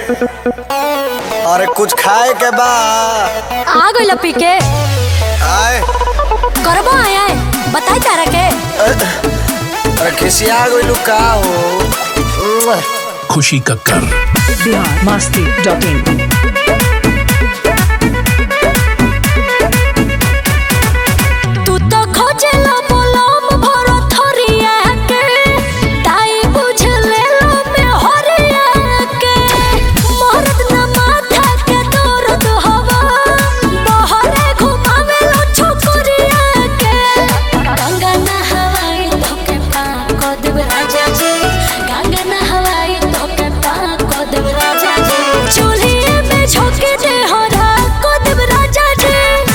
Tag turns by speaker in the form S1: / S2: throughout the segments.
S1: अरे कुछ खाए के बा?
S2: आ गइल पी के
S1: आए
S2: करबो आए बताई तारा के।
S1: अरे खिसिया गइलू का हो?
S3: खुशी कक्कर
S4: biharmasti.in
S2: तू तो खोजेला बोलम भर थरिया के ताई बुझ ले लो में हरिया के मरद न माथा के दर्द हवा बहरे घुमावे लो छोकरिया के गंगा नहाई धोके पाक देव राजा जी गंगा नहाई धोके पाक देव राजा जी चूल्हे में झोंके दे हरा को देव राजा जी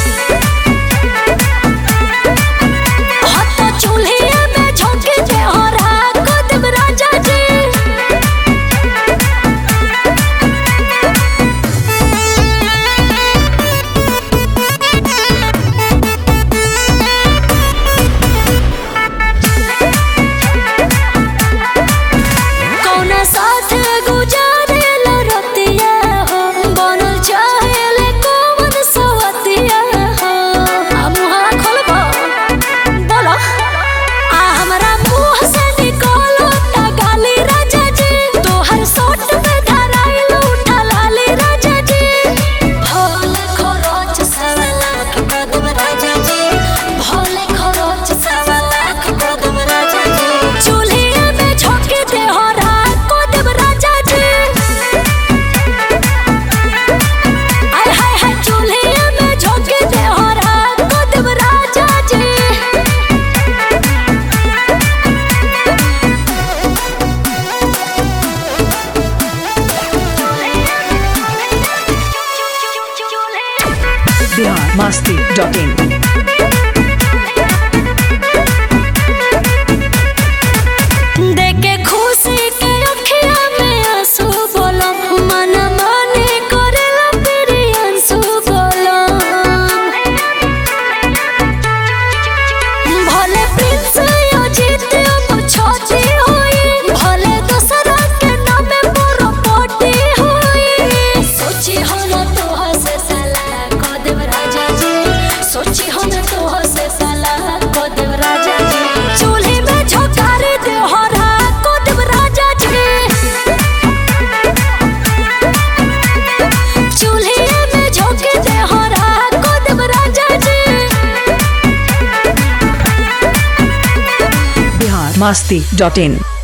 S4: biharmasti.in
S2: देखे खुशी के अखिया में आंसू बोलो मन माने करेला तेरे आंसू बोलो भले प्रिंस यो जीते अब छोटी हुई भले दूसरा के नाम मोरो पोटी हुई सोची हो ना तो हसे साला को देव राजा जी सोची हो ना तो हसे साला को देव राजा जी चूल्हे में झोंकारी दे हरा को देव राजा जी चूल्हे में झोंके दे हरा को देव राजा जी
S4: biharmasti.in